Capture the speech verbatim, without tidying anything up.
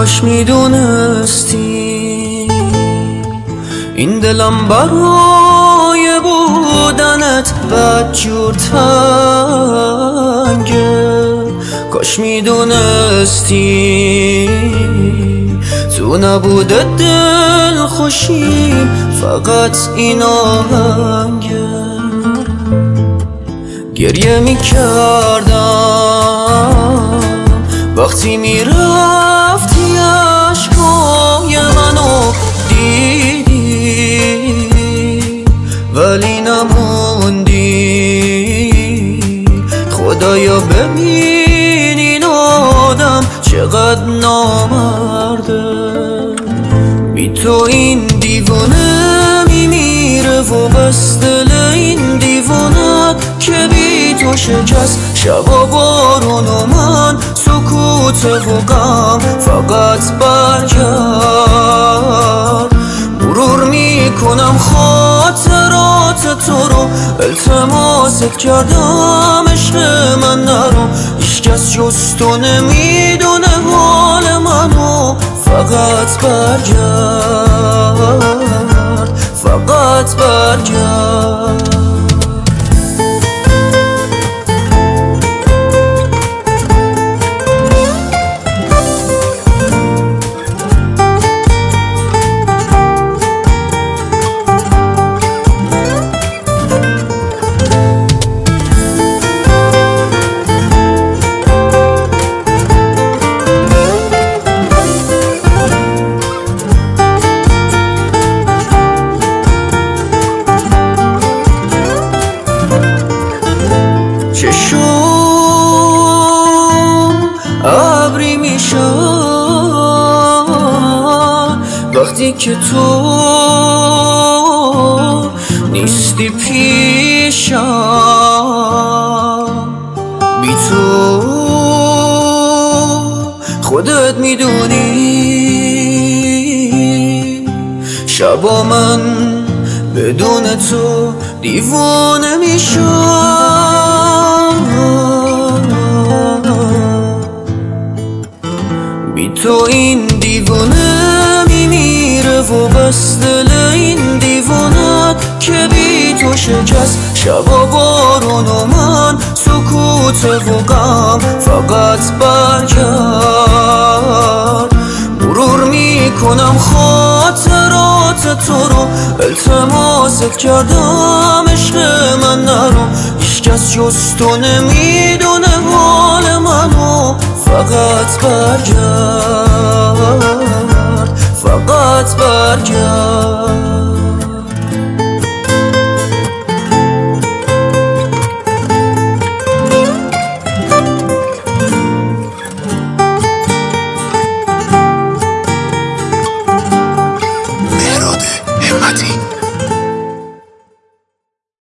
کاش میدونستی این دلم برای بودنت بدجور تنگه. کاش میدونستی تو نبود دل خوشیم فقط این آهنگه. گریه میکردم وقتی میرفتی عشقای منو دیدی ولی نموندی. خدایا ببین این آدم چقدر نامرده. بی تو این دیوانه میمیره و بس دل این دیوانه که بی تو شکست شبا بارون و من سکوت و غم. فقط برگرد مرور میکنم خاطرات تو رو. التماست کردم عشق من نرو. هیچکس جز تو نمیدونه حال منو. فقط برگرد فقط برگرد. چشم ابری میشن وقتی که تو نیستی پیشم. بی تو خودت میدونی شبا من بدون تو دیوانه میشم. بی تو این دیوانه میمیره و بس دل این دیوانه که بی تو شکست شبا بارون و من سکوت و غم. فقط برگرد مرور میکنم خاطرات تو رو. التماست کردم عشق من نرو. هیچکس جز تو نمیدونه حال منو. فقط برگرد فقط برگرد.